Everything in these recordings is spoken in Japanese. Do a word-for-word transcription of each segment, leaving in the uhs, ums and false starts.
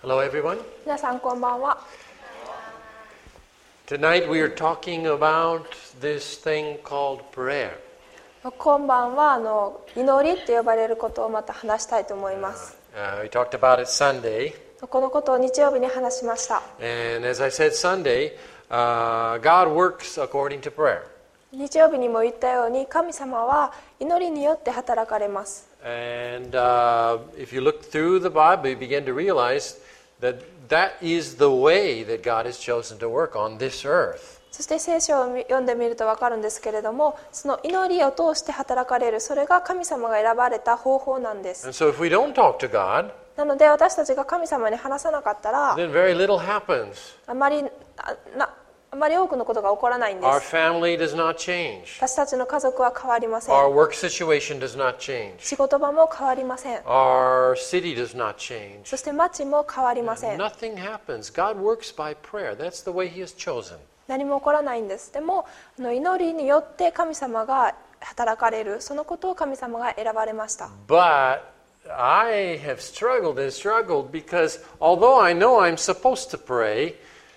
Hello, everyone. 皆さんこんばんは。 Tonight we are talking about this thing called prayer. 今晩はあの祈りって呼ばれることをまた話したいと思います。 Uh, we talked about it Sunday, このことを日曜日に話しました。 and as I said Sunday, uh, God works according to prayer. 日曜日にも言ったように神様は祈りによって働かれます。 And uh, if you look through the Bible, you begin to realize that that is the way that God has chosen to work on this earth. そして聖書を読んでみると分かるんですけれども、その祈りを通して働かれる、それが神様が選ばれた方法なんです。 And so if we don't talk to God, なので私たちが神様に話さなかったら then very little happens. あまりあなあまり多くのことが起こらないんで Our す。 family does not change. 私たちの家族は変わりません。 Our work situation does not change. 仕事場も変わりません。 Our city does not change. そして町も変わりません。 Nothing happens. God works by prayer. That's the way He has chosen. 何も起こらないんです。でもあの祈りによって神様が働かれる、そのことを神様が選ばれました。 But I have struggled and struggled because although I know I'm supposed to pray,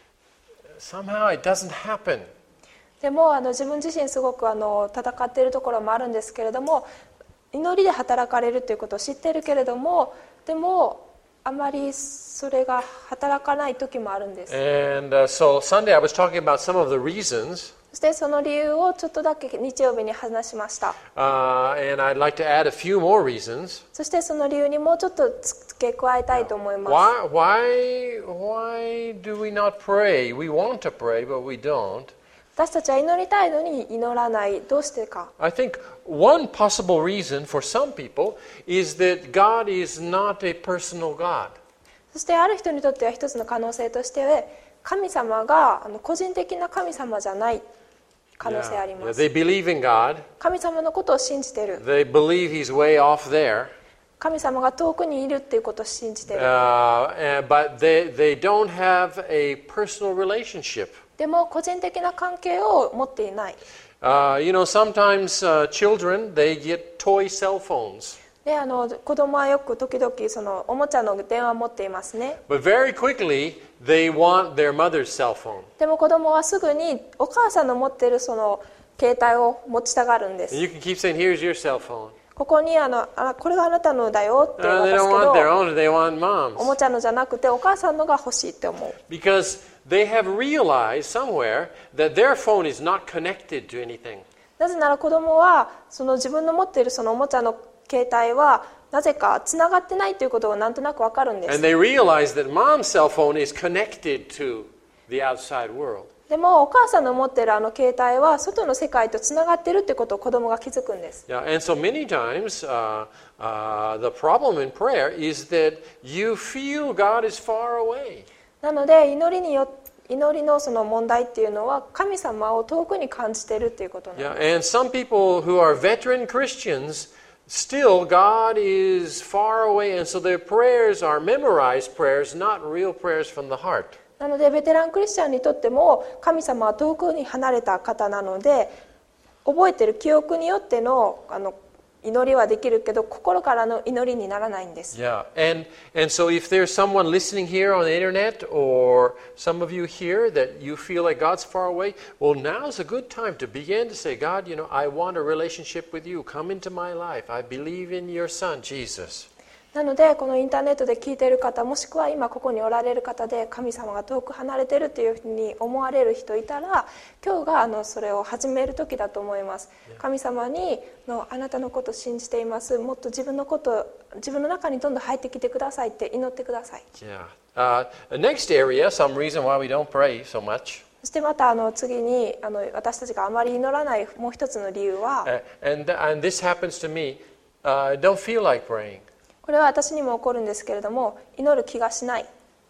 somehow it doesn't happen. でもあの自分自身すごくあの戦っているところもあるんですけれども、祈りで働かれるということを知っているけれども、でもあまりそれが働かない時もあるんです。 And uh, so Sunday I was talking about some of the reasons, そしてその理由をちょっとだけ日曜日に話しました。 uh, and I'd like to add a few more reasons. そしてその理由にもうちょっと付け加えたいと思います。 Why, why, why do we not pray? We want to pray, but we don't. 私たちは祈りたいのに祈らない。どうしてか。 I think one possible reason for some people is that God is not a personal God. そしてある人にとっては一つの可能性として神様があの個人的な神様じゃない可能性あり Yeah. ま Yeah, す。 they believe in God. 神様のことを信じている。 They believe He's way off there. 神様が遠くにいるっていうことを信じている。 Uh, and- but they, they don't have a personal relationship. でも個人的な関係を持っていない。 Uh, you know, sometimes uh, children, they get toy cell phones. であの子供はよく時々そのおもちゃの電話を持っていますね。 But very quickly, they want their mother's cell phone. でも子供はすぐにお母さんの持っているその携帯を持ちたがるんです。 And you can keep saying, here's your cell phone. ここにあのあこれがあなたのだよって Uh, they 渡す don't け want their ど、 own, they want お mom's. もちゃのじゃなくてお母さんのが欲しいって思う。 Because they have realized somewhere that their phone is not connected to anything. なぜなら子供はその自分の持っているそのおもちゃの携帯はなぜかつながってないということがなんとなくわかるんです。 And they realize that mom's cell phone is connected to the outside world. でもお母さんの持っているあの携帯は外の世界とつながっているということを子供が気づくんです。 Yeah, and so many times uh, uh, the problem in prayer is that you feel God is far away. なので祈りによ祈りのその問題っていうのは神様を遠くに感じているということなんです。 Yeah, and some people who are veteran Christians, still God is far away, and so their prayers are memorized prayers, not real prayers from the heart. なのでベテランクリスチャンにとっても神様は遠くに離れた方なので、覚えている記憶によってのあの祈りはできるけど心からの祈りにならないんです。 Yeah, and and so if there's someone listening here on the internet, or some of you here that you feel like God's far away, well, now's a good time to begin to say, God, you know, I want a relationship with you. Come into my life. I believe in your Son, Jesus. なのでこのインターネットで聞いている方、もしくは今ここにおられる方で神様が遠く離れているというふうに思われる人いたら、今日があのそれを始める時だと思います。神様にのあなたのことを信じています、もっと自分のこと自分の中にどんどん入ってきてくださいって祈ってください。 Yeah. Uh, the next area, some reason why we don't pray so much, そしてまたあの次にあの私たちがあまり祈らないもう一つの理由は、 uh, and and this happens to me. Uh, I don't feel like praying. これは私にも起こるんですけれども、祈る気がしない。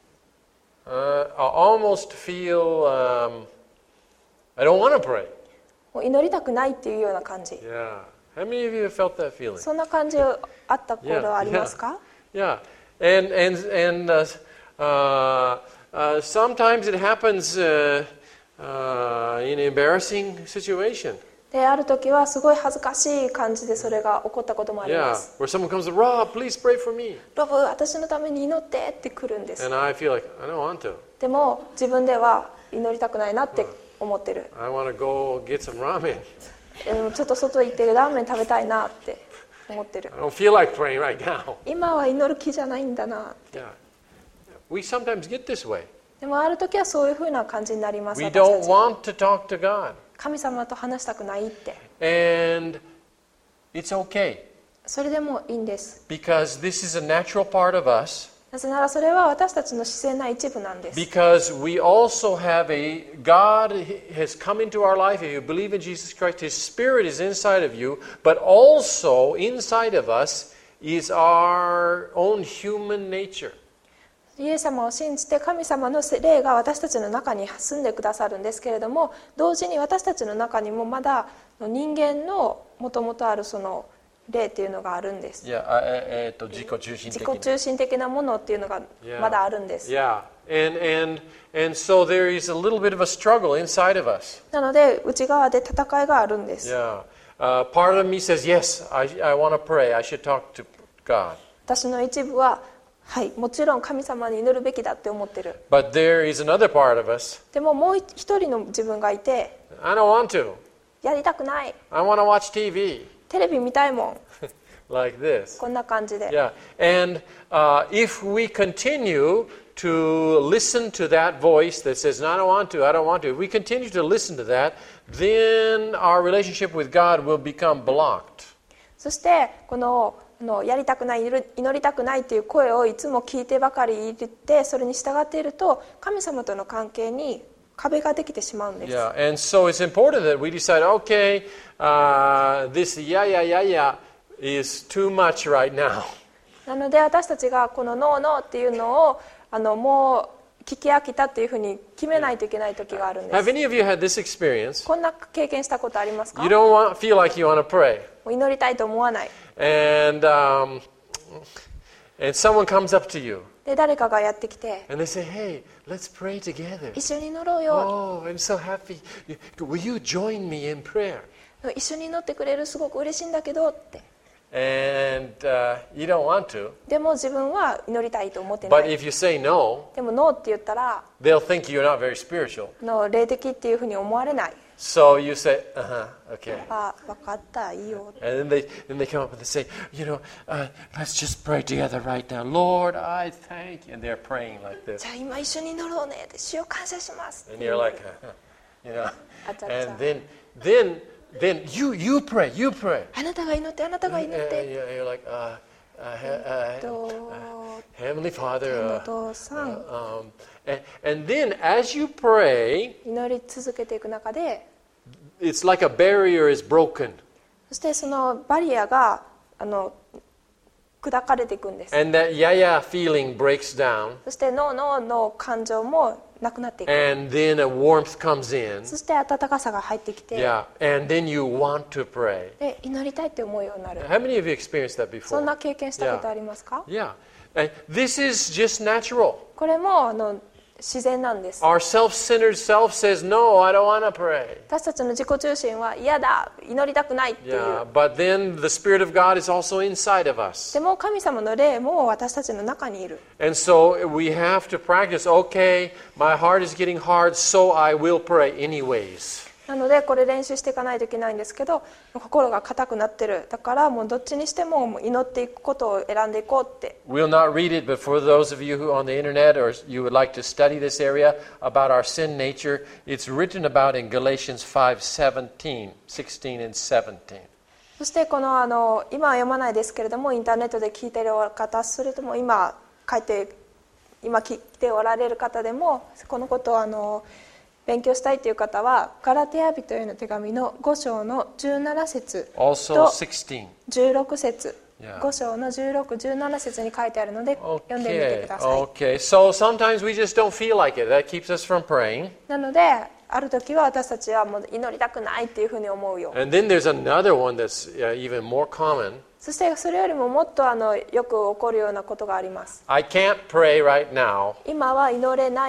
Uh, I almost feel um, I don't want to pray. もう祈りたくないっていうような感じ。 Yeah. How many of you have felt that feeling? そんな感じあったことはありますか？ Yeah. And and and uh, uh, uh, sometimes it happens uh, uh, in an embarrassing situation. である時はすごい恥ずかしい感じでそれが起こったこともありま Yeah, す。 where someone comes, Rob, please pray for me. ロブ、私のために祈ってって来るんです。 And I feel like, I don't want to. でも自分では祈りたくないなって思ってる。 I want to go get some ramen. でもちょっと外行ってラーメン食べたいなって思ってる。 I don't feel like praying right now. 今は祈る気じゃないんだな。 Yeah. We sometimes get this way. でもある時はそういう風な感じになります。 We 私た don't ち want to talk to God. 神様と話したくないって。 And it's okay それでもいいんです。 because this is a natural part of us. なぜならそれは私たちの自然な一部なんです。 Because we also have a, God has come into our life. If you believe in Jesus Christ, His Spirit is inside of you, but also inside of us is our own human nature. イエス様を信じて神様の霊が私たちの中に住んでくださるんですけれども、同時に私たちの中にもまだ人間のもともとあるその霊っていうのがあるんです。 Yeah, えっと自己中心的な。 自己中心的なものっていうのがまだあるんです。 Yeah, and and and so there is a little bit of a struggle inside of us. なので内側で戦いがあるんです。 Yeah, uh, part of me says yes, I I want to pray. I should talk to God. 私の一部ははい、もちろん神様に祈るべきだって思ってる。 But there is another part of us. でももう一人の自分がいて、 I don't want to. やりたくない。 I want to watch T V テレビ見たいもん。 like this. こんな感じで。 Yeah, and uh, if we continue to listen to that voice that says, "No, I don't want to. I don't want to." If we continue to listen to that, then our relationship with God will become blocked. そしてこののやりたくない祈りたくないという声をいつも聞いてばかりいて、それに従っていると神様との関係に壁ができてしまうんです。 Yeah, and so it's important that we decide, okay, uh, this yeah, yeah, yeah, yeah is too much right now. なので私たちがこのノーノーっていうのをあのもう聞き飽きたっていうふうに決めないといけない時があるんで Have す。 any of you had this experience? こんな経験したことありますか？ You don't want, feel like you want to pray, もう祈りたいと思わない。 and um, and someone comes up to you で誰かがやってきて and they say, "Hey, let's pray together." 一緒に祈ろうよ。 Oh, I'm so happy. Will you join me in prayer? 一緒に祈ってくれるすごく嬉しいんだけどって。 And uh, you don't want to. でも自分は祈りたいと思ってな But い。 if you say no, でもノーって言ったら they'll think you're not very spiritual. の霊的っていうふうに思われない。 So you say, "Uh-huh, okay." あ、分かった、いいよ。 And then they then they come up and they say, "You know, uh, let's just pray together right now. Lord, I thank you." And they're praying like this. じゃあ今一緒に祈ろうねって主を感謝します。 And you're like, you know. Acha, And acha. then then then you you pray, you pray. あなたが祈ってあなたが祈っ And て。 you're you're like, uh, uh, he- uh, と uh, Heavenly Father. 天の Uh, 父さん、 um, and, and then as you pray, 祈り続けていく中で、 it's like a barrier is broken. そしてそのバリアがあの砕かれていくんです。 And that yaya feeling breaks down. そしてノーノーの感情もなくなっていく。 And then a warmth comes in. そして温かさが入ってきて、 Yeah. And then you want to pray. で祈りたいって思うようになる。 How many of you experienced that そん before? な経験したことありますか？ Yeah. And this is just natural. これもあの自然なんです。 Our self-centered self says, "No, I don't want to pray." 私たちの自己中心は嫌だ、祈りたくないっていう。 Yeah. But then the Spirit of God is also inside of us. でも神様の霊も私たちの中にいる。 And so we have to practice, okay, my heart is getting hard, so I will pray anyways. なのでこれ練習していかないといけないんですけど、心が硬くなってる。だからもうどっちにしてももう祈っていくことを選んでいこうって。 We'll not read it, but for those of you who on the internet or you would like to study this area about our sin nature, it's written about in Galatians five seventeen, sixteen and seventeen. そしてこのあの今は読まないですけれども、インターネットで聞いている方、それとも今書いて今聞いておられる方でもこのことをあの勉強したいという方はガラテヤ人への手紙のご章のじゅうなな節 Also と sixteen. じゅうろく節、 Yeah. ご章のじゅうろく、じゅうなな節に書いてあるので読んでみて Okay. ください。 Okay. So sometimes we just don't feel like it. That keeps us from praying. なのである時は私たちはもう祈りたくないっていうふうに思うよ。 And then there's another one that's uh, even more common. そしてそれよりももっとあのよく起こるようなことがあります。 I can't pray right now, 今は祈れない。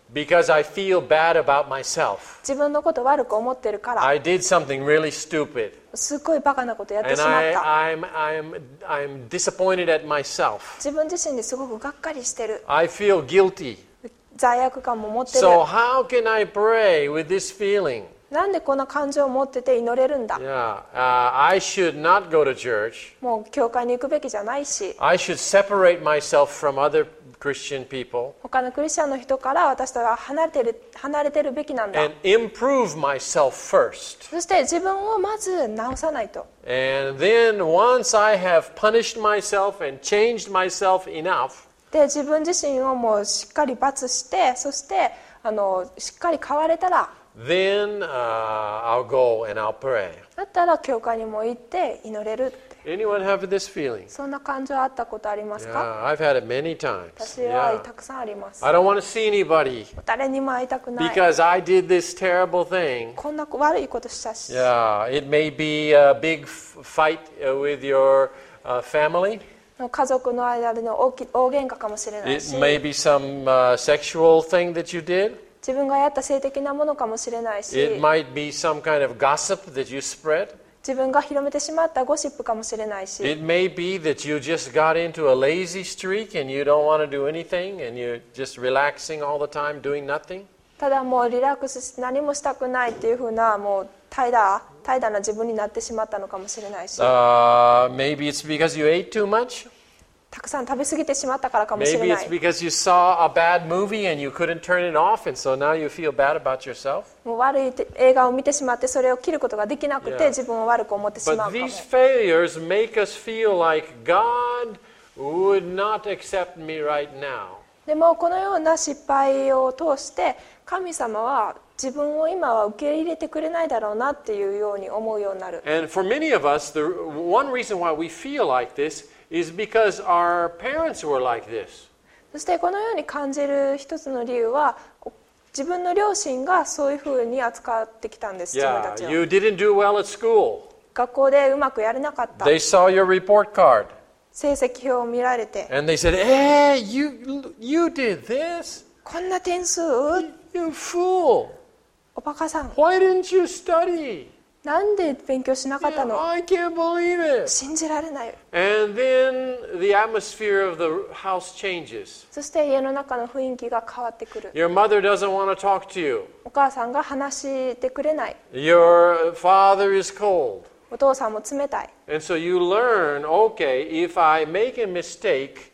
because I feel bad about myself. 自分のこと悪く思ってるから I did something really stupid. すっごいバカなことやって And しまっ I, た I'm, I'm, I'm disappointed at myself. 自分自身にすごくがっかりしてる I feel guilty. 罪悪感も持ってる So how can I pray with this feeling? なんでこんな感情を持ってて祈れるんだ Yeah, uh, I should not go to church. もう教会に行くべきじゃないし I should separate myself from other Christian people 他のクリスチャンの人から私とは離れてる離れてるべきなんだ and improve myself first. そして自分をまず直さないと And then once I have punished myself and changed myself enough, で自分自身をもうしっかり罰してそしてあのしっかり変われたら then uh, I'll go and I'll pray. だったら教会にも行って祈れるって Anyone have this feeling? そんな感情あったことありますか Yeah, I've had it many times. 私は Yeah. たくさんあります I don't want to see anybody 誰にも会いたくない because I did this terrible thing. こんな悪いことしたし Yeah, it may be a big f- fight uh, with your uh, family. 家族の間での大き大喧嘩かもしれない It し may be some uh, sexual thing that you did. 自分がやった性的なものかもしれないし It might be some kind of gossip that you spread. 自分が広めてしまったゴシップかもしれないし It may be that you just got into a lazy streak and you don't want to do anything and you're just relaxing all the time doing nothing. ただもうリラックスして何もしたくないっていうふうなもう怠惰怠惰な自分になってしまったのかもしれないし Uh, maybe it's because you ate too much. たくさん食べ過ぎてしまったからかもしれ Maybe な it's い because you saw a bad movie and you couldn't turn it off and so now you feel bad about yourself. もう悪い映画を見てしまってそれを切ることができなく Yeah. て自分を悪く思ってしま But うかも these failures make us feel like God would not accept me right now. でもこのような失敗を通して神様は自分を今は受け入れてくれないだろうなっていうように思うようになる And for many of us, the one reason why we feel like this is because our parents were like this. そしてこのように感じる一つの理由は自分の両親がそういうふうに扱ってきたんです自分た Yeah, ちを you didn't do well at school. 学校でうまくやれなかった They saw your report card 成績表を見られて and they said, "Hey, you you did this. こんな点数 You fool. おバカさん Why didn't you study? なんで勉強しなかった Yeah, の I can't believe it." 信じられない And then the atmosphere of the house changes. そして家の中の雰囲気が変わってくる Your mother doesn't want to talk to you. お母さんが話してくれない Your father is cold. お父さんも冷たい And so you learn, okay, if I make a mistake,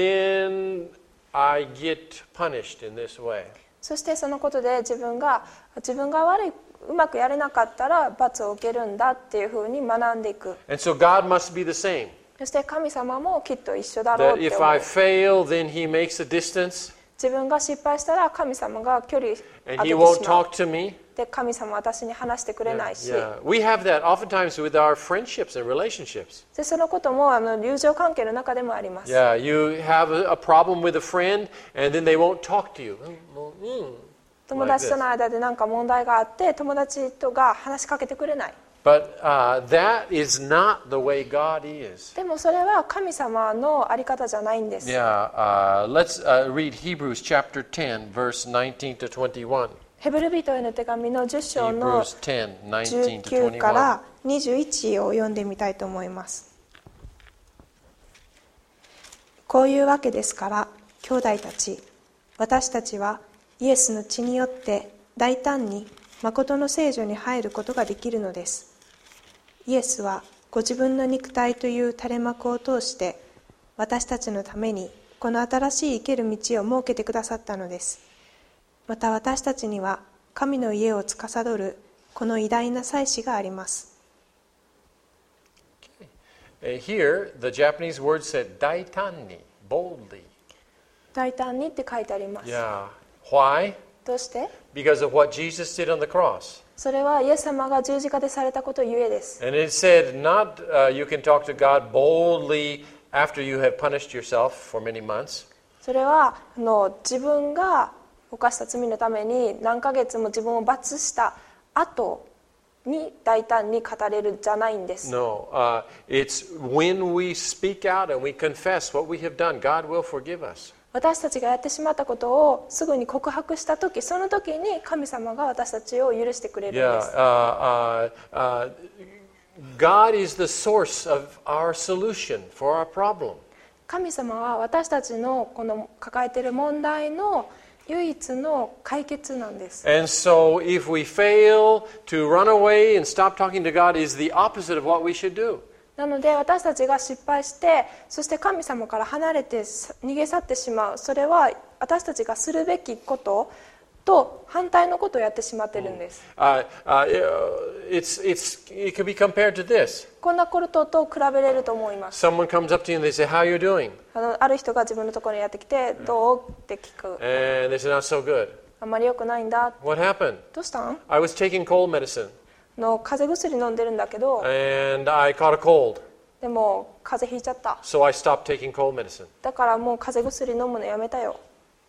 then I get punished in this way. そしてそのことで自分が自分が悪いうまくやれなかったら罰を受けるんだっていうふうに学んでいく And so God must be the same. そして神様もきっと一緒だろう That って if 思 I う fail, then He makes a distance 自分が失敗したら神様が距離 and 当て He て won't しまう talk to me. で神様は私に話してくれないし Yeah. We have that oftentimes with our friendships and relationships. でそのこともあの友情関係の中でもあります Yeah, you have a, a problem with a friend and then they won't talk to you. Mm, 友達との間で何か問題があって友達とが話しかけてくれない But uh, that is not the way God is. でもそれは神様のあり方じゃないんです Yeah, uh, let's uh, read Hebrews chapter ten, verse nineteen to twenty-one. ヘブル人への手紙のじゅっ章の Hebrews ten, じゅ nineteen う to きゅうか twenty-one. らにじゅういちを読んでみたいと思いますこういうわけですから兄弟たち私たちはイエスの血によって大胆に誠の聖所に入ることができるのですイエスはご自分の肉体という垂れ幕を通して私たちのためにこの新しい生ける道を設けてくださったのですまた私たちには神の家を司るこの偉大な祭司があります Uh, Here, the Japanese word said daitanni, boldly. 大胆にって書いてあります Yeah. Why? どうして Because of what Jesus did on the cross. それはイエス様が十字架でされたことゆえです And it said not uh, you can talk to God boldly after you have punished yourself for many months. それはあの自分が犯した罪のために何ヶ月も自分を罰した後に大胆に語れるじゃないんです No, uh, it's when we speak out and we confess what we have done, God will forgive us. 私たちがやってしまったことをすぐに告白した時、その時に神様が私たちを許してくれるんで Yeah, す。 uh, uh, uh, God is the source of our solution for our problem. 神様は私たちのこの抱えている問題の唯一の解決なんです。 And so if we fail to run away and stop talking to God is the opposite of what we should do. なので私たちが失敗して、そして神様から離れて逃げ去ってしまう、それは私たちがするべきことと反対のことをやってしまっているんです。 Uh, uh, it's, it's, it can be compared to this. こんなことと比べれると思います。 Someone comes up to you and they say, how are you doing? あの、ある人が自分のところにやってきて、どうって聞く。 And they say, not so good. あんまり良くないんだ。 What happened? どうしたん？ I was taking cold medicine の風邪薬飲んでるんだけど、 and I caught a cold. でも風邪ひいちゃった。 So I stopped taking cold medicine. だからもう風邪薬飲むのやめたよ。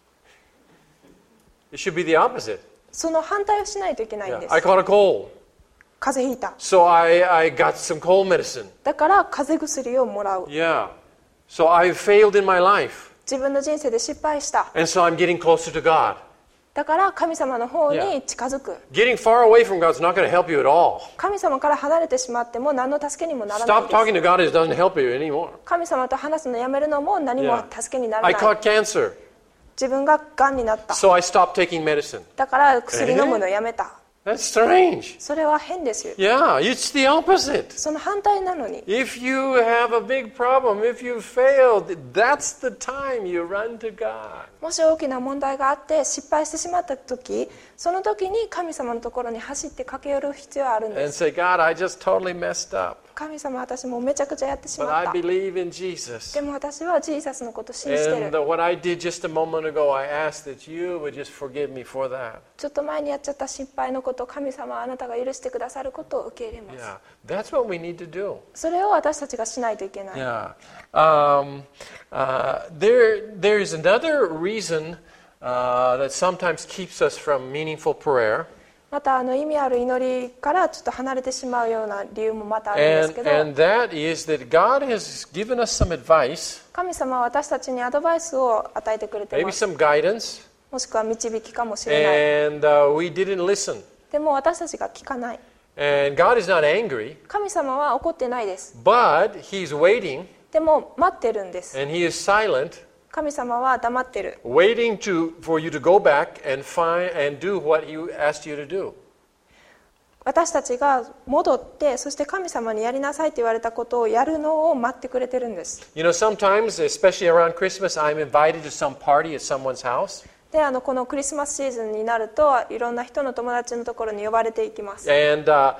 It should be the opposite. その反対をしないといけないん Yeah. です。 I caught a cold. 風邪ひいた。 So I, I got some cold medicine. だから風邪薬をもらう。 Yeah. So I failed in my life. 自分の人生で失敗した。 And so I'm getting closer to God. だから神様の方に近づく。 Getting far away from God is not going to help you at all. 神様から離れてしまっても何の助けにもならない Stop です。 talking to God, it doesn't help you anymore. 神様と話すのやめるのも何も助けになら I ない。 caught cancer. 自分が癌になった。 So I stopped taking medicine. だから薬飲むのやめた。 That's strange. それは変ですよ。 Yeah, it's the opposite. その反対なのに。 If you have a big problem, if you failed, that's the time you run to God. もし大きな問題があって失敗してしまった時、その時に神様のところに走って駆け寄る必要があるんで And す。 say, God, I just totally messed up. 神様、私もうめちゃくちゃやってし But ま I った。 believe in Jesus. でも私はジーザスのことを信じて And る。 what I did just a moment ago, I asked that you would just forgive me for that. ちょっと前にやっちゃった失敗のこと、神様はあなたが許してくださることを受け入れます。 Yeah, that's what we need to do. それを私たちがしないといけない。 Yeah. Um, uh, there, there is another reason uh, that sometimes keeps us from meaningful prayer. またあの意味ある祈りからちょっと離れてしまうような理由もまたあるんです And, けど、 and that is that God has given us some advice, 神様は私たちにアドバイスを与えてくれて maybe ます。 some guidance, もしくは導きかもしれない。 and uh, we didn't listen. でも私たちが聞かない。 And God is not angry, 神様は怒ってないです。 but He's waiting, でも待ってるんです。 and He is silent, 神様は黙ってる。 waiting to, for you to go back and find and do what He asked you to do. 私たちが戻って、そして神様にやりなさいと言われたことをやるのを待ってくれてるんです。 You know, sometimes, especially around Christmas, I'm invited to some party at someone's house. で、あのこのクリスマスシーズンになると、いろんな人の友達のところに呼ばれていきます。 And, uh,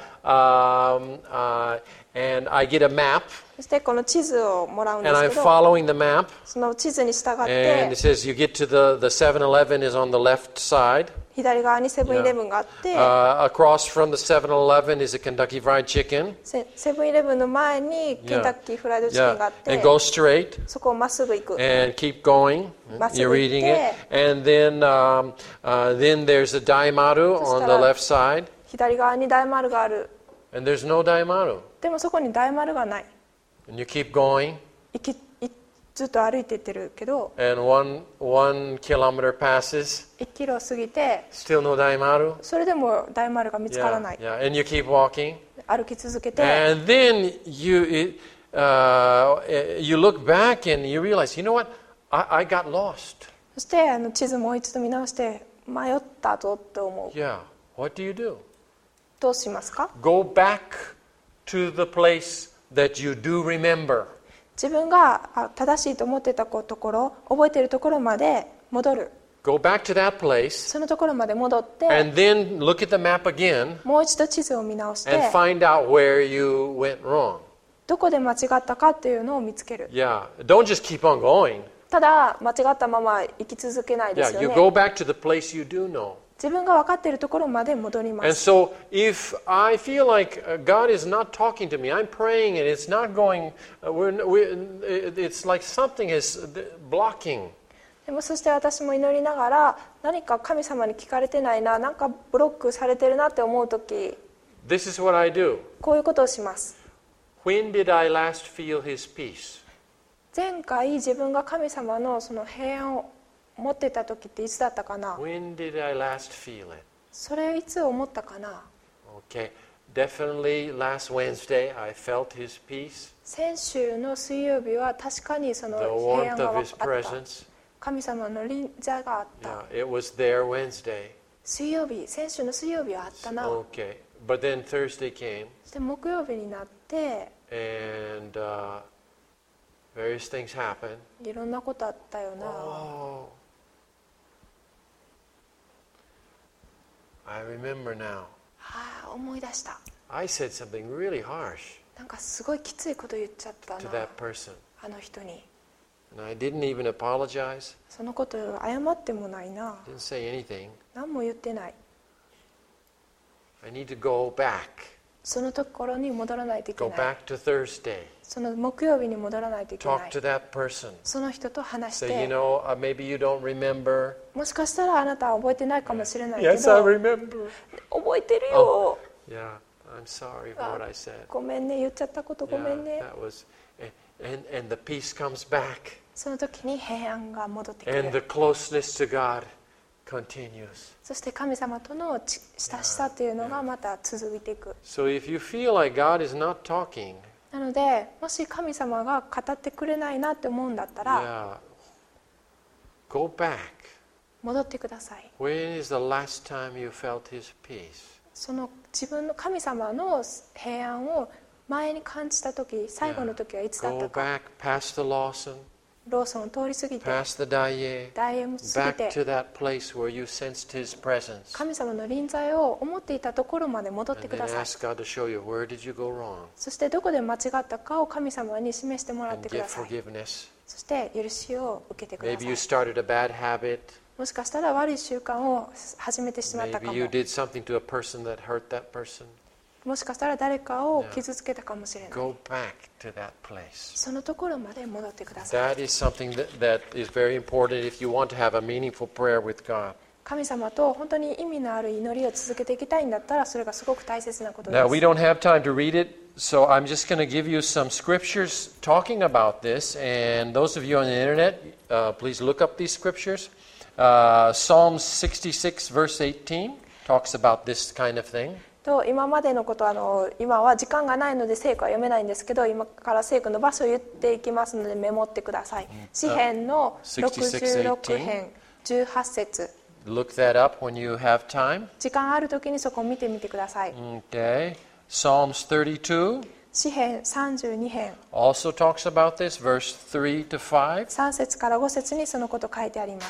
um, uh, and I get a map, そしてこの地図をもらうんで and す I'm けど、 following the map. その地図に従っ And て it says you get to the, the seven eleven is on the left side. 左側にセブンイレブンがあって、 Uh, across from the seven eleven is a Kentucky Fried Chicken. セセブンイレブンの前にケンタッキーフライドチキンがあっ Yeah. て、 And go straight そこをまっすぐ行く。 and keep going. You're reading it. And then, um, uh, then there's a Daimaru on the left side. 左側に大丸がある。 And there's no Daimaru. でもそこに大丸がない。 And you keep going. 行きいずっと歩いていってるけど、 And one, one kilometer passes. いちキロ過ぎて、 Still no Daimaru. それでも大丸が見つから Yeah, ない。 yeah. And you keep walking. 歩き続けて、 And then you, it, uh, you look back and you realize, you know what? I, I got lost. そしてあの地図もう一度見直して迷ったぞって思う。 Yeah. What do you do? どうしますか？ Go back to the place that you do remember. 自分があ正しいと思ってたところ、覚えているところまで戻る。 Go back to that place そのところまで戻って、 and then look at the map again もう一度地図を見直して、 and find out where you went wrong. どこで間違ったかっていうのを見つける。 Yeah. Don't just keep on going. ただ間違ったまま生き続けないで Yeah. す You よ go ね。 back to the place you do know. 自分が分かっているところまで戻りま And す。 so if I feel like uh, God is not talking to me, I'm praying and it's not going, uh, we're, we're, it's like something is blocking. でもそして私も祈りながら、何か神様に聞かれてないな、なんかブロックされてるなって思うとき、 This is what I do. こういうことをします。 When did I last feel His peace? 前回自分が神様のその平安を持ってた時っていつだったかな？ When did I last feel it? それいつ思ったかな？ Okay, definitely last Wednesday I felt His peace, 先週の水曜日は確かにその the 平 warmth 安が of あっ His た。 presence. 神様の臨在があった。 Yeah, it was there Wednesday. 水曜日、先週の水曜日はあったな。 Okay, but then Thursday came, そして木曜日になって and uh, various things happened. いろんなことあったよな。 Oh, I remember now. ああ、思い出した。 I said something really harsh なんかすごいきついこと言っちゃった to な、 that person, あの人に。 and I didn't even apologize. そのこと謝ってもないな。 Didn't say anything. 何も言ってない。 I need to go back. そのところに戻らないといけ Go ない。 back to Thursday. その木曜日に戻らないといけな Talk い。 to that person. その人と話し Say, you て、 know, uh, maybe you don't remember. もしかしたらあなたは覚えてないかもしれないけ Yes, I ど、 remember. 覚えてるよ。 Yeah, I'm sorry for what I said. ごめんね、言っちゃったことごめん Yeah, ね。 that was, and, and the peace comes back, その時に平安が戻ってく and the る。 closeness to God continues. そして神様とのち親しさというのがまた続いていく。 So if you feel like God is not talking, なので、もし神様が語ってくれないなって思うんだったら、 yeah, go back. 戻ってください。 When is the last time you felt His peace? その自分の神様の平安を前に感じた時、最後の時はいつだっ Go たか。 back past the Lawson, ローソンを通り過ぎて、 past the Daye, ダイエム過ぎ back て、 to that place where you sensed His presence. 神様の臨在を思っていたところまで戻って And く then ださい。 ask God to show you where did you go wrong そしてどこで間違ったかを神様に示してもらっ and てく give ださい。 forgiveness. そして許しを受けてくだ Maybe さ you い。 started a bad habit. もしかしたら悪い習慣を始めてしまったか Maybe も。 you did something to a person that hurt that person. もしかしたら誰かを傷つけたかもしれない。 Go back to that place. そのところまで戻ってください。 That is something that, that is very important if you want to have a meaningful prayer with God. 神様と本当に意味のある祈りを続けていきたいんだったら、それがすごく大切なことで Now, we す。 don't have time to read it, so I'm just going to give you some scriptures talking about this. And those of you on the internet, uh, please look up these scriptures. Uh, Psalm sixty-six, verse eighteen, talks about this kind of thing. と今までのことはあの今は時間がないので聖句は読めないんですけど、今から聖句の場所を言っていきますのでメモってください。詩編のろくじゅうろく編じゅうはち節。 Look that up when you have time. 時間ある時にそこを見てみてください。 Okay. Psalms thirty-two 詩編さんじゅうに編 also talks about this, verse three to five. さん節からご節にそのこと書いてあります。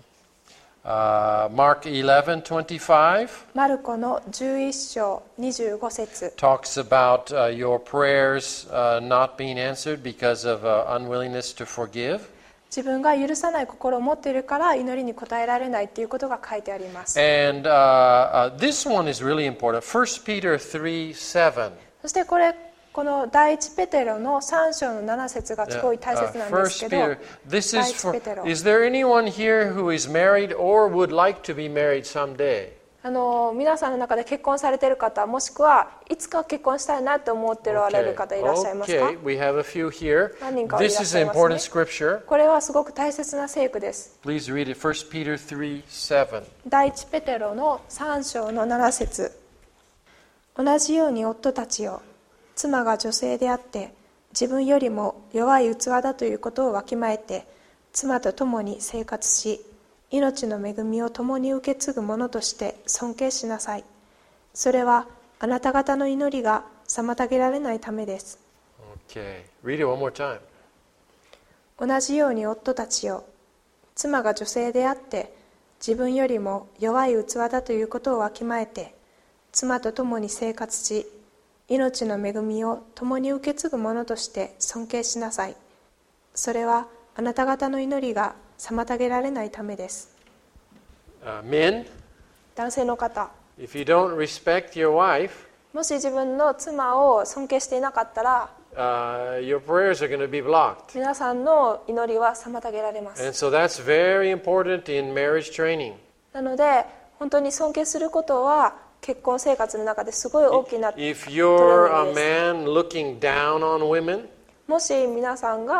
Uh, Mark eleven twenty-five マルコのじゅういっ章にじゅうご節 talks about uh, your prayers uh, not being answered because of uh, unwillingness to forgive. 自分が許さない心を持っているから祈りに応えられないということが書いてあります。 And uh, uh, this one is really important. First Peter three seven. そしてこれこの第一ペテロのさん章のなな節がすごい大切なんですけ First ど、 Peter. This 第 is 一 for. ペテロ Is there anyone here who is married or would like to be married someday? あの皆さんの中で結婚されている方、もしくはいつか結婚したいなと思っておられる方いらっしゃいますか？ Okay. We have a few here. 何人かいらっし This ゃ is い an ますね。 important scripture. これはすごく大切な聖句です。 Please read it. First Peter three seven. 第一ペテロのさん章のなな節。同じように夫たちよ、妻が女性であって自分よりも弱い器だということをわきまえて、妻と共に生活し、命の恵みを共に受け継ぐ者として尊敬しなさい。それはあなた方の祈りが妨げられないためです。 Okay. Read it one more time. 同じように夫たちよ、妻が女性であって自分よりも弱い器だということをわきまえて、妻と共に生活し、命の恵みを共に受け継ぐ者として尊敬しなさい。それはあなた方の祈りが妨げられないためです。 Uh, men, 男性の方、 if you don't respect your wife, もし自分の妻を尊敬していなかったら、 uh, your prayers are going to be blocked. 皆さんの祈りは妨げられま And す。 so that's very important in marriage training. なので本当に尊敬することは結婚生活の中ですごい大きな If ト you're レーニン a グです。 man looking down on women, もし皆さんが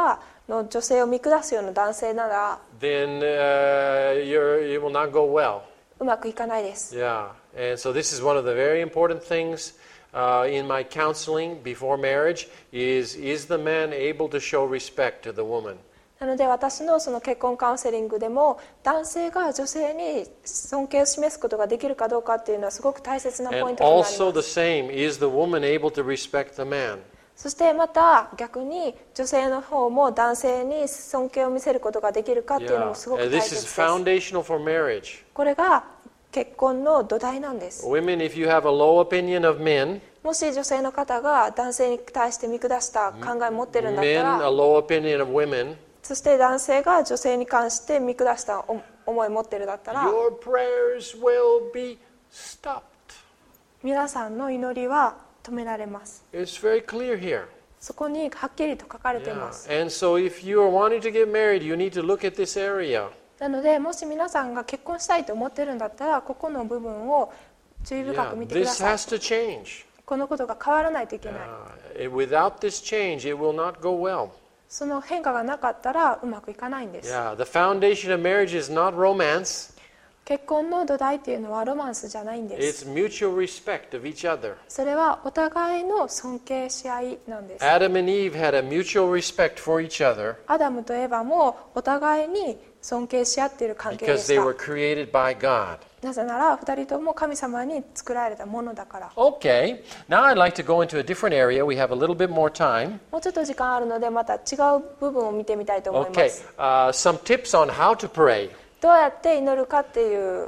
の女性を見下すような男性なら then uh, you're, it will not go well. うまくいかないです。 Yeah, and so this is one of the very important things uh, in my counseling before marriage is, is the man able to show respect to the woman? なので私のその結婚カウンセリングでも男性が女性に尊敬を示すことができるかどうかっていうのはすごく大切なポイン And トとなります。 also the same, is the woman able to respect the man? そしてまた逆に女性の方も男性に尊敬を見せることができるかっていうの Yeah, もすごく and 大 this 切 is です。 foundational for marriage. これが結婚の土台なんです。 Women, if you have a low opinion of men, もし女性の方が男性に対して見下した考えを持ってるんだった men a ら、 low opinion of women, そして男性が女性に関して見下した思いを持ってるんだったら、 your prayers will be stopped. 皆さんの祈りは止められます。 It's very clear here. そこにはっきりと書かれてい Yeah. ます。 And so if you are wanting to get married, you need to look at this area. なのでもし皆さんが結婚したいと思ってるんだったら、ここの部分を注意深 Yeah, く見てくだ this さい。 has to change. このことが変わらないといけない。 Uh, without this change, it will not go well. その変化がなかったらうまくいかないんです。 Yeah, the foundation of marriage is not romance. 結婚の土台っていうのはロマンスじゃないんです。 It's mutual respect of each other. それはお互いの尊敬し合いなんです。 Adam and Eve had a mutual respect for each other アダムとエバもお互いに尊敬し合っている関係で because し they た。 were created by God. なぜなら二人とも神様に作られたものだから。 Okay, now I'd like to go into a different area. We have a little bit more time. もうちょっと時間あるのでまた違う部分を見てみたいと思いま Okay, す。 uh, some tips on how to pray. どうやって祈るかっていう、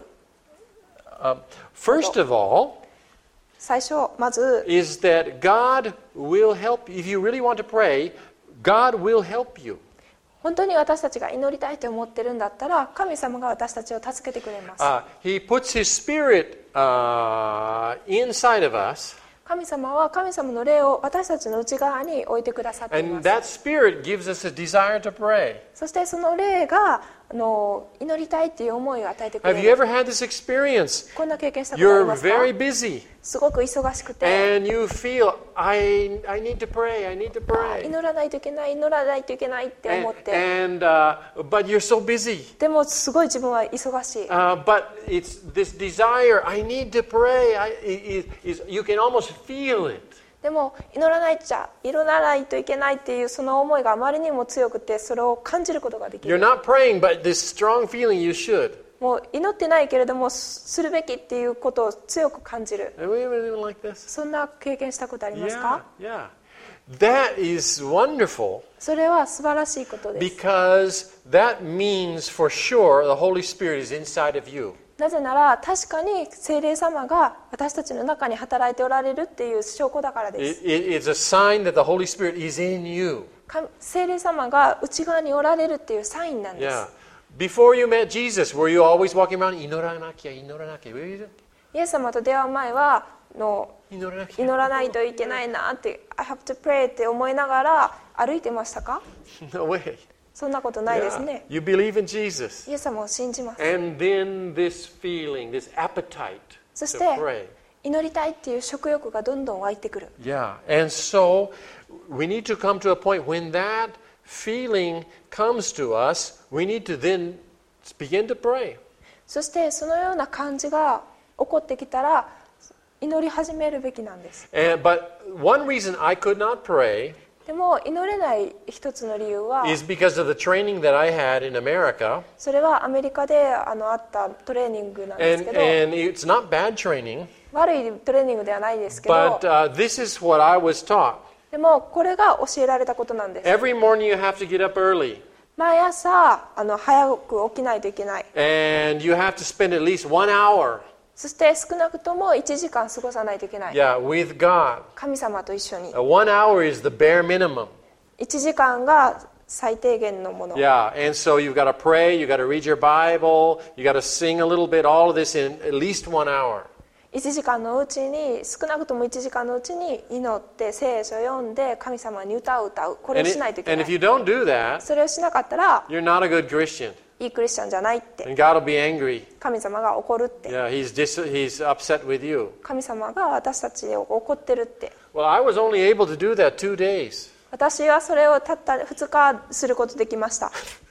Uh, first of all, 最初まず is that God will help. If you really want to pray, God will help you. 本当に私たちが祈りたいと思ってるんだったら神様が私たちを助けてくれます。 Uh, he puts His Spirit uh, inside of us, 神様は神様の霊を私たちの内側に置いてくださっていま and す。 that Spirit gives us a desire to pray. そしてその霊があの祈りたいっていう思いを与えてく Have れ you る。 ever had this experience? こんな経験したことあり You're ますか？ very busy, すごく忙しくて and you feel, I, I need to pray, I need to あ pray. 祈らないといけない祈らないといけないって思 And, って、 and uh, but you're so busy. でもすごい自分は忙しい。 Uh, but it's this desire, I need to pray, I, is, is, you can almost feel it. でも祈らないとゃ祈らないといけないっていうその思いがあまりにも強くてそれを感じることができ You're る。 not praying, but this strong feeling you should. もう祈ってないけれどもするべきっていうことを強く感じる。 Have we ever been like this? そんな経験したことあります Yeah, か？ yeah. That is wonderful それは素晴らしいことです。 because that means for sure the Holy Spirit is inside of you. なぜなら確かに聖霊様が私たちの中に働いておられるっていう証拠だからで It, す。 it, it's a sign that the Holy Spirit is in you. か聖霊様が内側におられるっていうサインなんで Yeah. す。 Before you met Jesus, were you always walking around? 祈らなきゃ、祈らなきゃ。Were you- イエス様と出会う前はの祈らなきゃ。 祈らないといけないなって I have to pray って思いながら歩いてましたか？ No way. そんなことないです Yeah. ね。 You believe in Jesus. イエス様を信じます。 And then this feeling, this appetite そ to して pray. 祈りたいっていう食欲がどんどん湧いてくる。 Yeah. And so we need to come to a point when that feeling comes to us, we need to then begin to pray. そしてそのような感じが起こってきたら祈り始めるべきなんです。 And, but one reason I could not pray でも祈れない一つの理由は is because of the training that I had in America. それはアメリカであのあったトレーニングなんです And, けど、 and it's not bad training, 悪いトレーニングではないですけど、 but uh, this is what I was taught. でもこれが教えられたことなんです。 Every morning you have to get up early. 毎朝あの早く起きないといけない。 And you have to spend at least one hour, そして少なくともいちじかん過ごさないといけない。 yeah, with God. 神様と一緒に。 Uh, one hour is the bare minimum. いちじかんが最低限のもの。 Yeah, and so you've got to pray, you've got to read your Bible, you've got to sing a little bit, all of this in at least one hour. いちじかんのうちに少なくともいちじかんのうちに祈って聖書を読んで神様に歌を歌う。これを And, し it, ないといけ and な if い。 you don't do that, それをしなかったら you're not a good Christian. いいクリスチャンじゃないって。 And God will be angry. 神様が怒るって。 Yeah, he's, dis- he's upset with you. 神様が私たちを怒ってるって。 Well, I was only able to do that two days. 私はそれをたったふつかすることできました。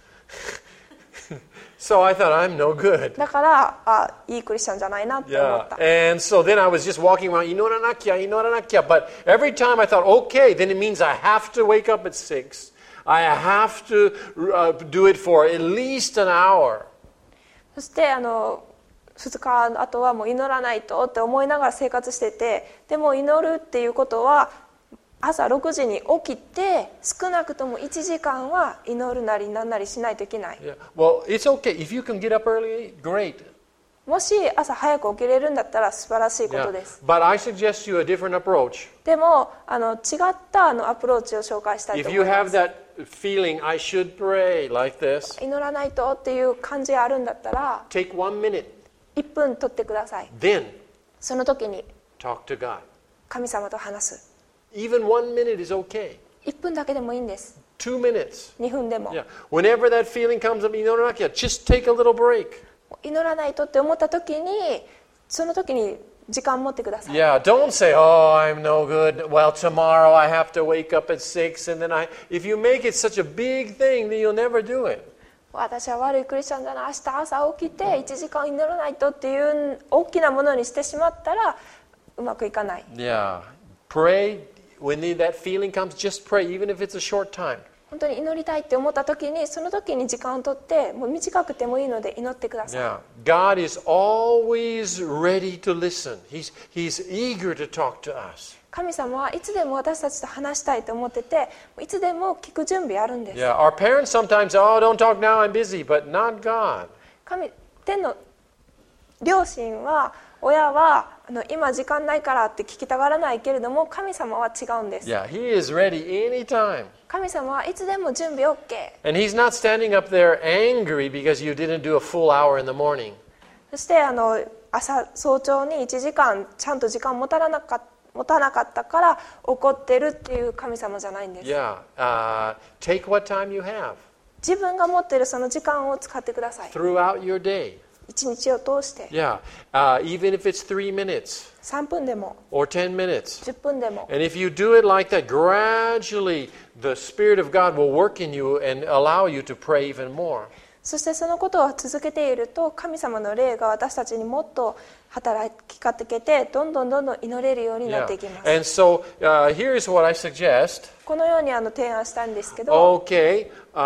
So I thought, I'm no good. だからあいいクリスチャンじゃないなって思っ Yeah. た。 And so then I was just walking around, inoranakya, inoranakya. But every time I thought, okay, then it means I have to wake up at six. I have to uh, do it for at least an hour. そしてあのふつかあとはもう祈らないとって思いながら生活してて、でも祈るっていうことは朝ろくじに起きて少なくともいちじかんは祈るなりなんなりしないといけない。 Yeah. Well, it's okay. If you can get up early, great. もし朝早く起きれるんだったら素晴らしいこと Yeah. です。 But I suggest you a different approach. でもあの違ったあのアプローチを紹介したいと If 思 you いま have す。 that feeling, I should pray like this, 祈らないとっていう感じがあるんだったら take one minute, いっぷん取ってください。 then その時に talk to God. 神様と話す。 Even one minute is okay. いっぷんだけでもいいんです。 Two minutes. にふんでも。 Yeah. Whenever that feeling comes up, inoranakya, just take a little break. 祈らないとって思った時にその時に時間持ってください。 Yeah, don't say, oh, I'm no good. Well, tomorrow I have to wake up at six, and then I... If you make it such a big thing, then you'll never do it. 私は悪いクリスチャンだな、明日朝起きていちじかん祈らないとっていう大きなものにしてしまったらうまくいかない。 Yeah. Pray. When that feeling comes, just pray, even if it's a short time. 本当に祈りたいって思った時にその時に時間を取ってもう短くてもいいので祈ってください。 Yeah. God is always ready to listen. He's, he's eager to talk to us. 神様はいつでも私たちと話したいと思ってていつでも聞く準備あるんです。 Yeah. Our parents sometimes, oh, don't talk now, I'm busy, but not God. 神天の両親は親はあの今時間ないからって聞きたがらないけれども神様は違うんです。 Yeah, He is ready anytime. 神様はいつでも準備 OK。 And He's not standing up there angry because you didn't do a full hour in the morning. そしてあの朝早朝にいちじかんちゃんと時間持たなかった持たなかったから怒ってるっていう神様じゃないんです。 Yeah. Uh, take what time you have 自分が持っているその時間を使ってください。 throughout your day. 一日を通して Yeah. Uh, even if it's three minutes さんぷんでも or ten minutes. じゅっぷんでも And if you do it like that, gradually the Spirit of God will work in you and allow you to pray even more. そしてそのことを続けていると神様の霊が私たちにもっと働きかけてどんどんどんどん祈れるようにな Yeah. っていきます。 And so uh, here's what I suggest. このようにあの提案したんですけど、 Okay.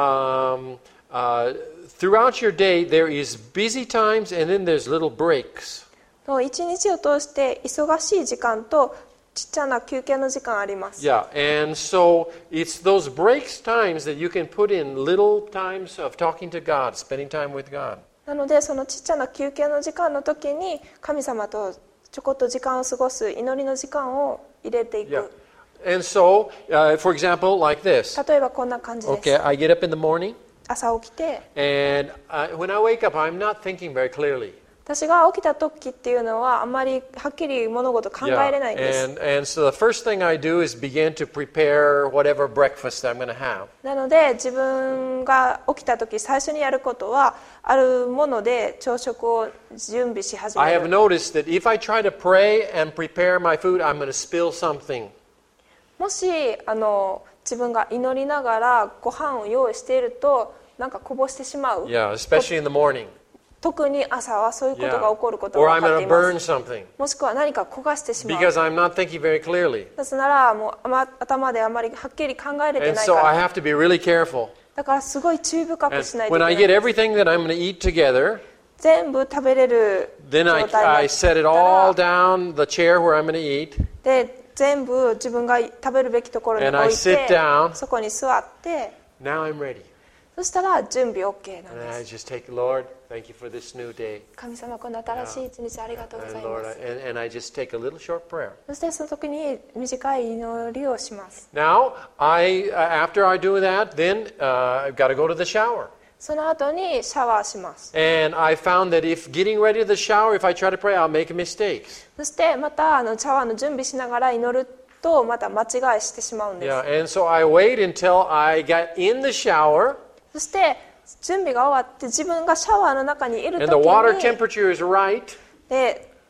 Um, uh, throughout your day, there is busy times and then there's little breaks. 一日を通して忙しい時間とちっちゃな休憩の時間あります。 Yeah, and so it's those breaks times that you can put in little times of talking to God, spending time with God. なのでそのちっちゃな休憩の時間の時に神様とちょこっと時間を過ごす祈りの時間を入れていく。 Yeah. And so, uh, for example, like this. 例えばこんな感じです。 Okay, I get up in the morning, 朝起きて and I, when I wake up, I'm not thinking very clearly. 私が起きた時っていうのはあんまりはっきり物事考えれないんです。 and, and so the first thing I do is begin to prepare whatever breakfast I'm going to have. なので自分が起きた時最初にやることはあるもので朝食を準備し始 I め have る。 noticed that if I try to pray and prepare my food, I'm going to spill something. もしあの自分が祈りながらご飯を用意しているとなんかこぼしてしまう。 Yeah, especially in the morning. 特に朝はそういうことが Yeah. 起こること Or が I'm 分かっ going て to いま burn す。 something もしくは何か焦がしてしまう。 because I'm not thinking very clearly. なぜならもうあま頭であまりはっきり考えれて And ない so か I ら。 have to be really careful. だからすごい注意深 And くしないとい when け I ない get everything that I'm going to eat together, 全部食べれる状 then 態 I, に I な set it った all ら down the chair where I'm going to eat. で全部自分が食べるべきところに And I 置い sit て down. そこに座って Now I'm ready. そしたら準備 OK なん And で I す。 just take, Lord, thank you for this new day. 神様この新しい一日ありがとうござ And いま Lord, す。 I, and, and I just take a little short prayer. そしてその時に短い祈りをします。 Now, I uh, after I do that, then uh, I've got to go to the shower. その後にシャワーします。 And I found that if getting ready to the shower, if I try to pray, I'll make mistakes. そしてまたあのシャワーの準備しながら祈るとまた間違いしてしまうんです。 Yeah, and so I wait until I get in the shower そして準備が終わって自分がシャワーの中にいる and the 時 water に temperature is right. で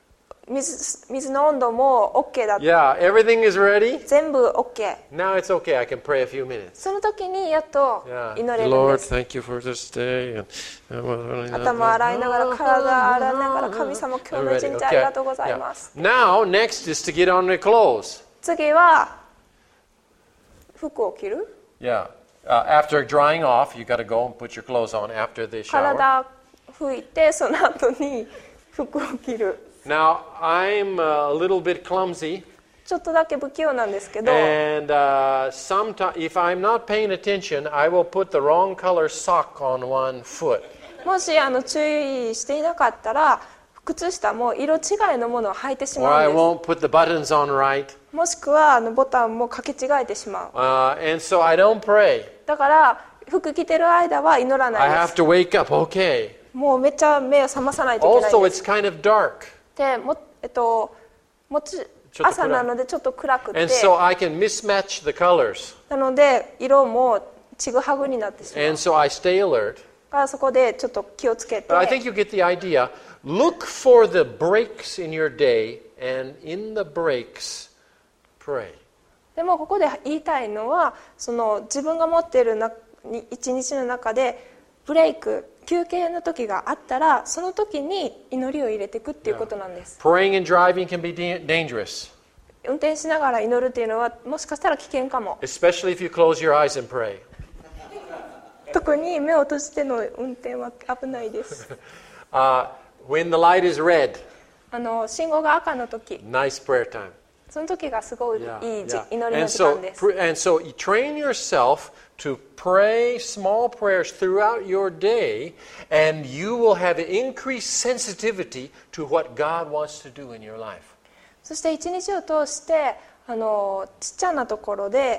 水, 水の温度も OK だった。 Yeah, everything is ready. 全部 OK。 Now it's okay. I can pray a few minutes. その時にやっと Yeah. 祈れるん Lord, です。 thank you for this day. And- 頭洗いながら体洗いながら神様今日の一日ありがとうございます。 Now, next is to get on the clothes. 次は服を着る。 Yeah. Uh, after drying off, you got to go and put your clothes on after the shower. 体拭いてその後に服を着る。 Now, I'm a little bit clumsy, ちょっとだけ不器用なんですけど、 and uh, sometimes if I'm not paying attention, I will put the wrong color sock on one foot. もしあの注意していなかったら靴下も色違いのものを履いてし Or ま I うんで won't put the buttons on right. す。もしくはあのボタンもかけ違えてしまう。 Uh, and so I don't pray. だから服着てる間は祈らな I いで have す。 to wake up. Okay. もうめっちゃ目を覚まさないといけない Also, んです。 it's kind of dark. でもえっともちちょっと暗い朝なのでちょっと暗くて、 And so I can mismatch the colors. なので色もちぐはぐになってしまう。 And so I stay alert. だからそこでちょっと気をつけて。 But I think you get the idea. Look for the breaks in your day, and in the breaks, pray. でもここで言いたいのはその自分が持っているな一日の中でブレイク休憩の時があったらその時に祈りを入れていくっていうことなんです。 Praying and driving can be da- dangerous, 運転しながら祈るっていうのはもしかしたら危険かも。 especially if you close your eyes and pray. 特に目を閉じての運転は危ないです。 Uh, when the light is red, あの信号が赤の時、 nice prayer time. その時がすごいいい Yeah, じ yeah. 祈りの And 時 so, 間です。 pr- and so you train yourself to pray small prayers throughout your day, and you will have an increased sensitivity to what God wants to do in your life. そして一日を通してあのちっちゃなところで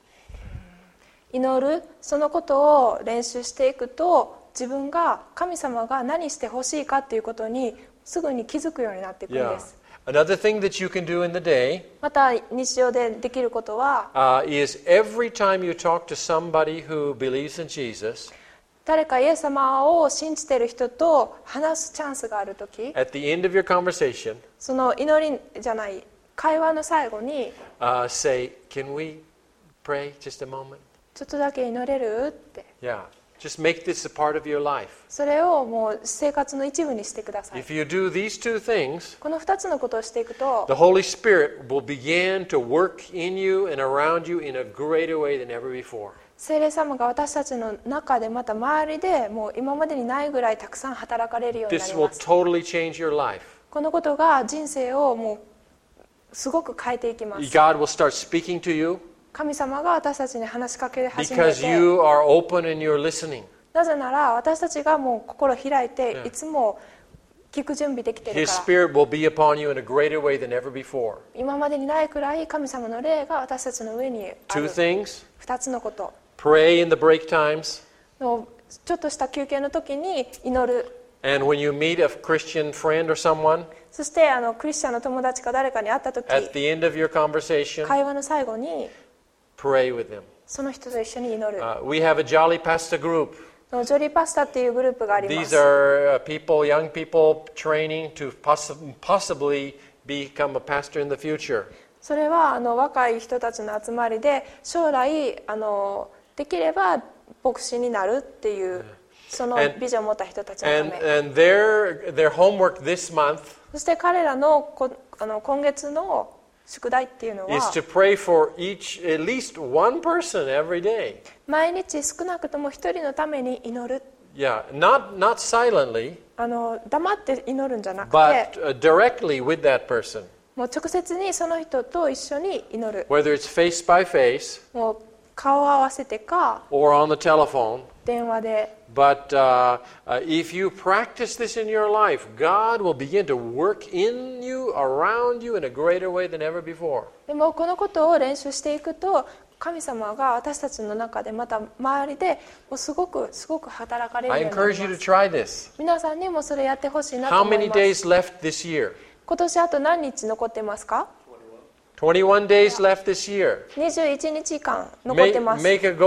祈るそのことを練習していくと自分が神様が何してほしいかっていうことにすぐに気づくようになっていくん Yeah. です。 Another thing that you can do in the day また日常でできることは uh, is every time you talk to somebody who believes in Jesus, 誰かイエス様を信じている人と話すチャンスがあるとき at the end of your conversation, その祈りじゃない会話の最後に uh, say, "Can we pray just a moment?" ちょっとだけ祈れるって Yeah. Just make this a part of your life. それをもう生活の一部にしてください。 If you do these two things, このふたつのことをしていくと the Holy Spirit will begin to work in you and around you in a greater way than ever before. 聖霊様が私たちの中でまた周りでもう今までにないぐらいたくさん働かれるようにな This り will ます。 totally change your life. このことが人生をもうすごく変えていきます。 God will start speaking to you 神様が私たちに話しかけ始め because て you are open and you're listening. なぜなら私たちがもう心開いて Yeah. いつも聞く準備できている His から Spirit will be upon you in a greater way than ever before. 今までにないくらい神様の霊が私たちの上にあ Two る things. ふたつのこと Pray in the break times. のちょっとした休憩の時に祈る And when you meet a Christian friend or someone, そしてあのクリスチャンの友達か誰かに会った時 at the end of your conversation, 会話の最後に pray with them. その人と一緒に祈る Uh, we have a Jolly Pasta group. ジョリーパスタっていうグループがありま These す。 are uh, people, young people training to possi- possibly become a pastor in the future. それはあの若い人たちの集まりで将来あのできれば牧師になるっていうその And- ビジョンを持った人たちのた And, め and their, their homework this month そして彼らのこあの今月の宿題っていうの is は to pray for each, at least one person every day. 毎日少なくとも一人のために祈る Yeah, not, not silently, あの黙って祈るんじゃなく but て uh, directly with that person. もう直接にその人と一緒に祈る Whether it's face by face もう顔を合わせてか or on the telephone. 電話で But uh, uh, if you practice this in your life, God will begin to work in you, around you in a greater way than ever before. でもこのことを練習していくと神様が私たちの中でまた周りでもうすごくすごく働かれる I ようになり encourage you ま to す try this. 皆さんにもそれやってほしいなと How 思い many ます days left this year? 今年あと何日残ってますか twenty-one days left this year. にじゅういちにちかん残って Make, ます make a goal.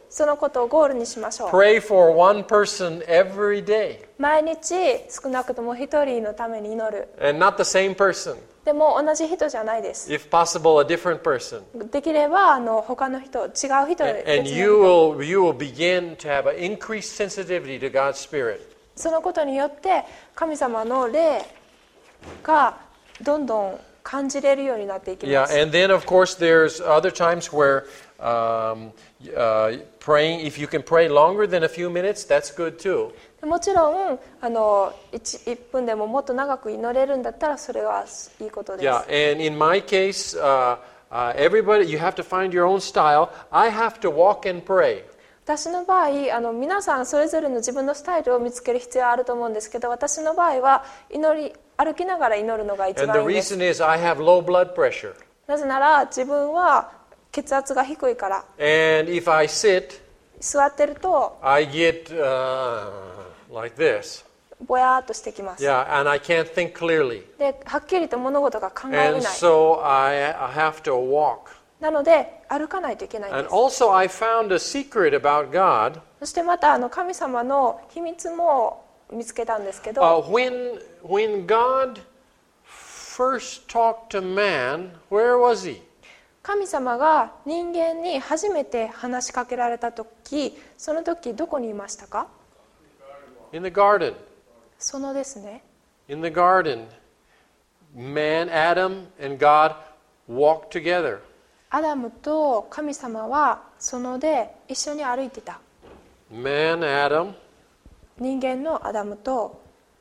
そのことをゴールにしましょう。 Pray for one person every day. 毎日少なくとも一人のために祈る。 And not the same person. でも同じ人じゃないです。 If possible, a different person. できればあの他の人、違う人、 And, 別 and の you 人 will you will begin to have an increased sensitivity to God's Spirit. そのことによって神様の霊がどんどん感じれるようになっていき Yeah, ます。 and then of course there's other times where um, uh, praying, if you can pray longer than a few minutes, that's good too. もちろんあの 1, いっぷんでももっと長く祈れるんだったらそれはいいことです。 Yeah, and in my case, uh, uh, everybody, you have to find your own style. I have to walk and pray. 私の場合あの皆さんそれぞれの自分のスタイルを見つける必要はあると思うんですけど、私の場合は祈り歩きながら祈るのが一 And the 番いいです。 reason is I have low blood pressure. なぜなら自分は血圧が低いから。 And if I sit, 座ってると I get uh, like this. ぼやーっとしてきます。 Yeah, and I can't think clearly. ではっきりと物事が考えれ And ない。 so I, I have to walk. なので歩かないといけないん And です。 also I found a secret about God. そしてまたあの神様の秘密も見つけたんですけど、 Uh, when, when God first talked to man, where was he? 神様が人間に初めて話しかけられた時、その時どこにいましたか？ In the garden. そのですね、 In the garden. Man, Adam, and God walked together. アダムと神様はそので一緒に歩いてた。 Man, Adam, 人間のアダムと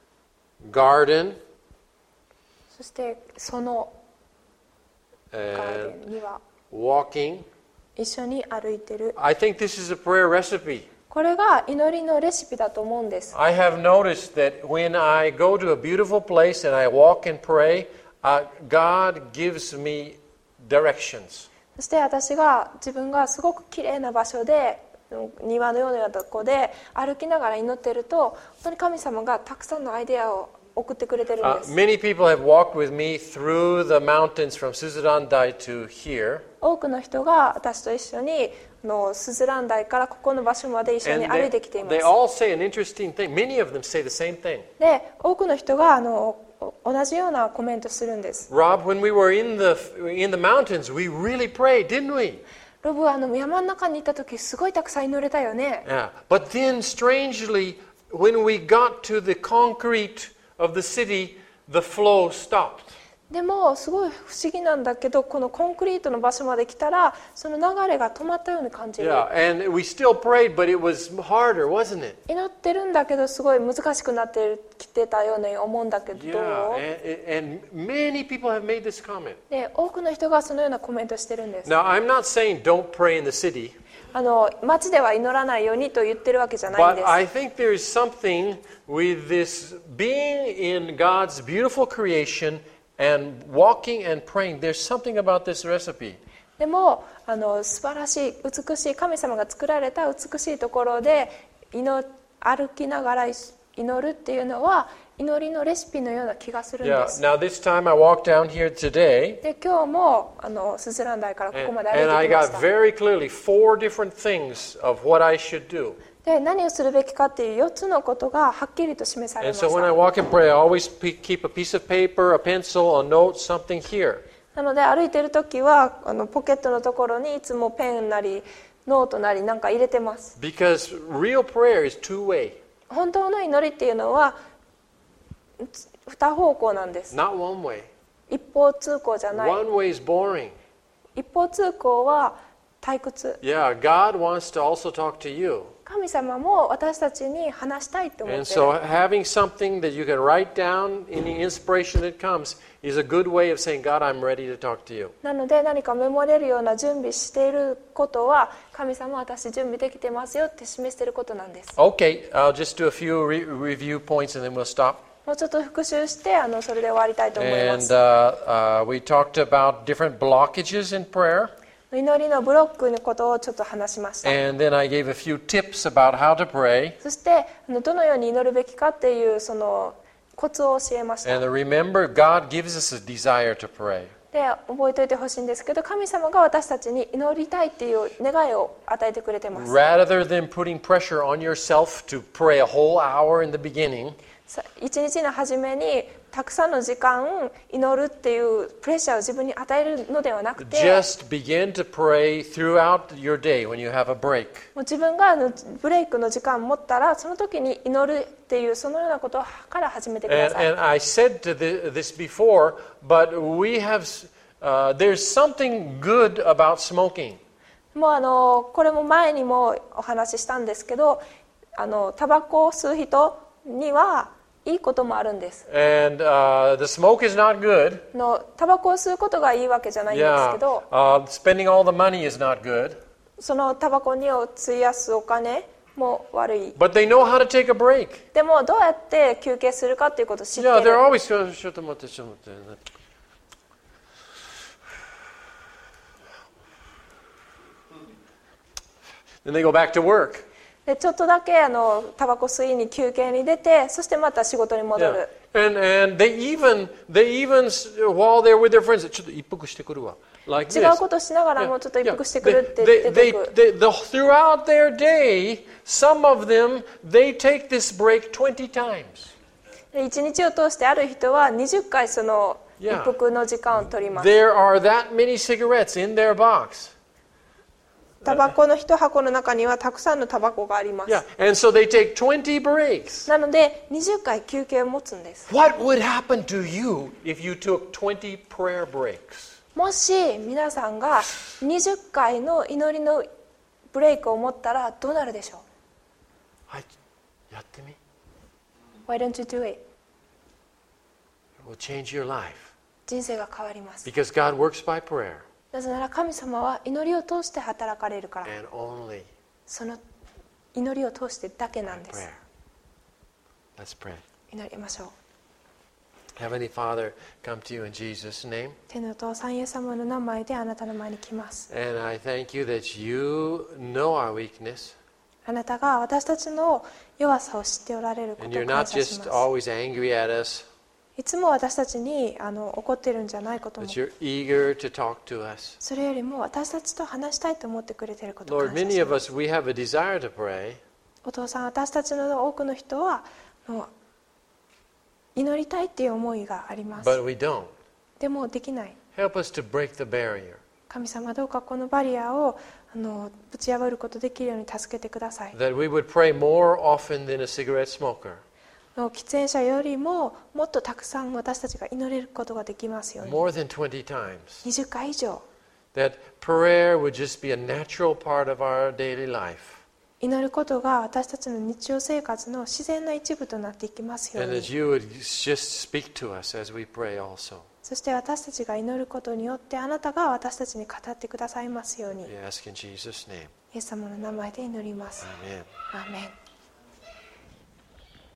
garden, そしてそのガー and デンには walking. 一緒に歩いてる。 I think this is a prayer recipe. これが祈りのレシピだと思うんです。 I have noticed that when I go to a beautiful place and I walk and pray, uh, God gives me directions. そして私が自分がすごくきれいな場所で庭のようなとこで歩きながら祈っていると、本当に神様がたくさんのアイデアを送ってくれてるん Uh, です。 many people have walked with me through the mountains from Suzerandai to here. 多くの人が私と一緒にあのスズラン台からここの場所まで一緒に And 歩 they, いてきていま they す。 all say an interesting thing. Many of them say the same thing. で、多くの人があの同じようなコメントするんです。 Rob, when we were in the, in the mountains, we really prayed, didn't we? ロブはあの山の中にいた時すごいたくさん祈れたよね。 Yeah. But then, strangely, when we got to the concrete of the city, the flow stopped. でもすごい不思議なんだけど、このコンクリートの場所まで来たらその流れが止まったように感じる。 Yeah, and we still prayed, but it was harder, wasn't it? 祈ってるんだけどすごい難しくなってきてたように思うんだけど、 Yeah, and, and many people have made this comment. で多くの人がそのようなコメントしてるんです。 Now, I'm not saying don't pray in the city, あの街では祈らないようにと言ってるわけじゃないん but です。 I think there's something with this being in God's beautiful creation and walking and praying. There's something about this recipe. でもあの素晴らしい美しい神様が作られた美しいところで祈歩きながら祈るっていうのは祈りのレシピのような気がするん Yeah. です。 Now, this time I walked down here today, で今日もあのスズラン台からここ and, まで歩い and I てきまし got た。 very clearly four different things of what I should do. で何をするべきかっていうよっつのことがはっきりと示されま And し so when I た。 walk and pray, I always pe- keep a piece of paper, a pencil, a note, something here. なので歩いてる時はあのポケットのところにいつもペンなりノートなりなんか入れてます。 Because real prayer is two-way, 本当の祈りっていうのは二方向なんです。 not one way. 一方通行じゃない。 One way is boring. 一方通行は退屈。 Yeah, God wants to also talk to you. 神様も私たちに話したいと思っ And てる。 so having something that you can write down, any inspiration that comes, is a good way of saying, God, I'm ready to talk to you. なので何かメモれるような準備していることは神様私準備できてますよって示していることなんです。 Okay, I'll just do a few re- review points and then we'll stop. もうちょっと復習してあのそれで終わりたいと思いま And す。 uh, uh, we talked about different blockages in prayer. 祈りのブロックのことをちょっと話しました。 And then I gave a few tips about how to pray. そしてあのどのように祈るべきかっていうそのコツを教えました。 And remember, God gives us a desire to pray. で覚えておいてほしいんですけど、神様が私たちに祈りたいっていう願いを与えてくれてます。 Rather than putting pressure on yourself to pray a whole hour in the beginning, 一日の初めにたくさんの時間祈るっていうプレッシャーを自分に与えるのではなくて、 just begin to pray throughout your day when you have a break. もう自分があのブレイクの時間を持ったらその時に祈るっていうそのようなことから始めてくだ And, さい。 and I said to the, this before, but we have, uh, there's something good about smoking. もうあのこれも前にもお話ししたんですけど、あのタバコを吸う人にはいいこともあるんです。 And uh, the smoke is not good. のタバコを吸うことがいいわけじゃないんです Yeah, けど、 uh, spending all the money is not good. そのタバコに費やすお金も悪い。 But they know how to take a break. でもどうやって休憩するかっていうことを知って Yeah, る。 they're always going, ちょっと待って、ちょっと待って。Then they go back to work. でちょっとだけあのタバコ吸いに休憩に出て、そしてまた仕事に戻 Yeah. る。 And, and they even, they even, while they're with their friends, ちょっと一服してくるわ。Like 違 this. うことしながらもちょっと一 Yeah. 服してくるって They, 出 they, て they, く。 they, the, throughout their day, some of them, they take this break twenty times. で一日を通してある人はにじゅっかいその一 Yeah. 服の時間を取ります。 There are that many cigarettes in their box. タバコの一箱の中にはたくさんのタバコがあります。 Yeah. And so they take twenty breaks. なのでにじゅっかい休憩を持つんです。 What would happen to you if you took twenty prayer breaks? もし皆さんがにじゅっかいの祈りのブレイクを持ったらどうなるでしょう？ はい、やってみ。 Why don't you do it? It will change your life. 人生が変わります。 Because God works by prayer なぜなら神様は祈りを通して働かれるから。 and only その祈りを通してだけなんです。 prayer. Let's pray. 祈りましょう。 Heavenly Father, come to you in Jesus' name. 天のお父さんイエス様の名前であなたの前に来ます。 And I thank you that you know our weakness. あなたが私たちの弱さを知っておられるこ And とを you're 感 not 謝し just ます。 always angry at us, いつも私たちにあの怒ってるんじゃないことも、 but you're eager to talk to us. それよりも私たちと話したいと思ってくれていることを Lord, 感謝 many し of ます。 us, we have a desire to pray, お父さん、私たちの多くの人はもう祈りたいっていう思いがあります。 but we don't. でもできない。 Help us to break the barrier, 神様、どうかこのバリアをあのぶち破ることできるように助けてください。 that we would pray more often than a cigarette smoker. の喫煙者よりももっとたくさん私たちが祈れることができますように。 More than twenty times. にじゅっかい以上 That prayer would just be a natural part of our daily life. 祈ることが私たちの日常生活の自然な一部となっていきますよう And に。 that you would just speak to us as we pray also. そして私たちが祈ることによってあなたが私たちに語ってくださいますように。 We ask in Jesus' name. イエス様の名前で祈ります。 Amen. アーメン。